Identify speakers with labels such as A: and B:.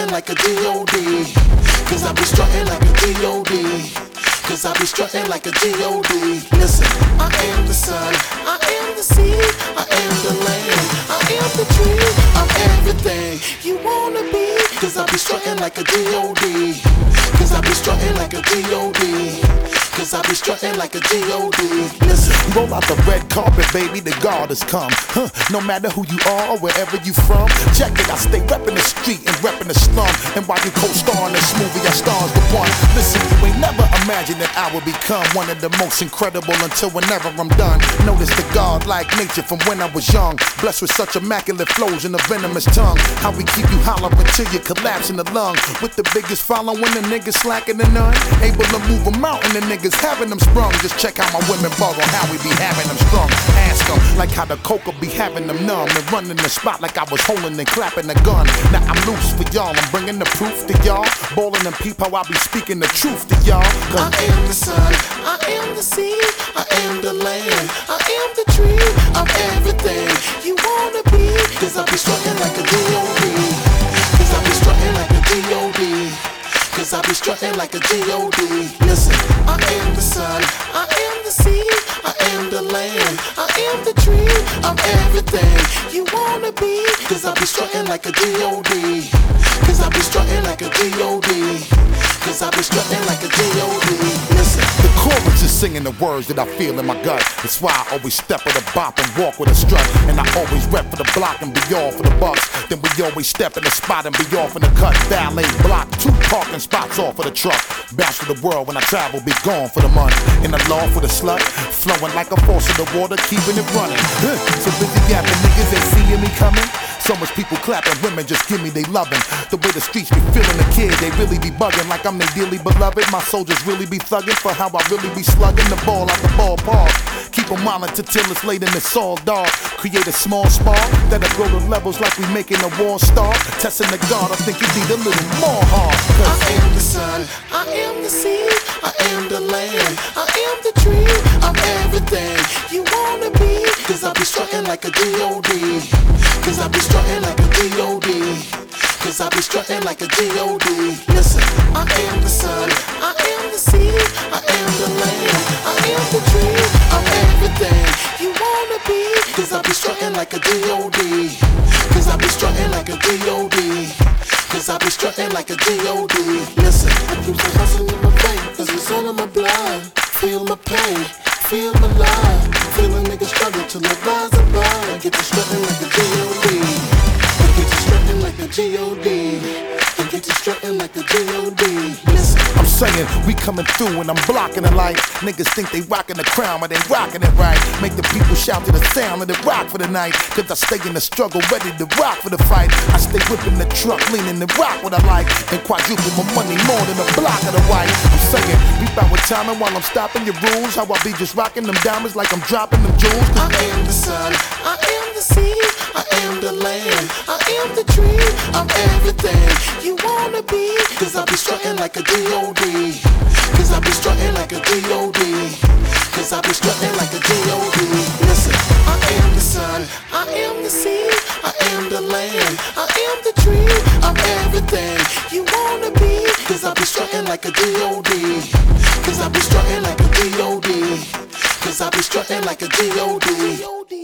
A: strutting like a G.O.D. Cause I be strutting like a G.O.D. Cause I be strutting like a G.O.D. Listen, I am the sun, I am the sea, I am the land, I am the tree, I'm everything you wanna be. Cause I be strutting like a G.O.D. Cause I be strutting like a G.O.D. Cause I be strutting like a G.O.D. Listen,
B: roll out the red carpet, baby, the God has come. No matter who you are or wherever you from, check it, I stay reppin' the street and reppin' the slum. And while you co-star in this movie, I stars the one. Listen, you ain't never imagined that I would become one of the most incredible until whenever I'm done. Notice the God-like nature from when I was young, blessed with such immaculate flows and a venomous tongue. How we keep you hollering till you collapse in the lung. With the biggest following, the niggas slacking the none. Able to move a mountain, the niggas having them sprung. Just check how my women borrow, how we be having them strung. Ask them, like how the coca be having them numb. And running the spot like I was holding and clapping the gun. Now I'm loose for y'all, I'm bringing the proof to y'all. Ballin' and peep how I be speaking the truth to y'all.
A: I am the sun, I am the sea, I am the land, I am the tree, I'm everything you wanna be. Cause I be strutting like a G.O.D. Cause I be strutting like a G.O.D. Cause I be strutting like a G.O.D. Listen, I am the sun, I am the sea, I am the land, I am the tree, I'm everything you wanna be. Cause I be strutting like a G.O.D. Cause I be strutting like a G.O.D. Cause I be strutting like a G.O.D. Listen,
B: the chorus is singing the words that I feel in my gut. That's why I always step with a bop and walk with a strut. And I always rep for the block and be all for the bucks. Then we always step in the spot and be off in the cut. Valet block, 2 parking spots off for the truck. Bounce to the world when I travel, be gone for the month. In the law for the slut, flowing like a force of the water, keeping it running. So busy yapping, niggas ain't seeing me coming. So much people clapping, women just give me they loving. The way the streets be feeling the kid, they really be bugging like I'm their dearly beloved. My soldiers really be thugging for how I really be slugging the ball out the ballpark. Keep them wildin' till it's late and it's all dark. Create a small spark that'll grow the levels like we making a war star. Testing the God, I think you need a little more hard.
A: I am the sun, I am the sea, I am the land, I am the tree, I'm everything you wanna be. Cause I be strutting like a G.O.D. Cause I be strutting like a G.O.D. Cause I be strutting like a G.O.D. Listen, I am the sun, I am the sea, I am the land, I am the tree, I'm everything you wanna be. Cause I be strutting like a G.O.D. Cause I be strutting like a G.O.D. Cause I be strutting like a G.O.D. Listen, I keep the hustle in my vein, cause it's all in my blood. Feel my pain, feel my love. Feel a nigga struggle till I rise above. I get to strutting like a G.O.D. I get to strutting like a G.O.D. I get to strutting like a G.O.D. Listen,
B: I'm saying we coming through and I'm blocking the light. Niggas think they rocking the crown, but they rocking it right. Make the people shout to the sound of the rock for the night. Cause I stay in the struggle, ready to rock for the fight. I stay whipping the truck, leaning and rock what I like. And quadruple my money more than a block of the white. I'm saying, we bout with timing while I'm stopping your rules. How I be just rocking them diamonds like I'm dropping them jewels.
A: I am the sun, I am the sea, I am the land, I am the tree, I'm everything you wanna be. Cause I be strutting like a G.O.D. Cause I be strutting like a G.O.D. Cause I be strutting like a G.O.D. Listen, I am the sun, I am the sea, I am the land, I am the tree, I'm everything you wanna be. Cause I be strutting like a G.O.D. Cause I be strutting like a G.O.D. Cause I be strutting like a G.O.D.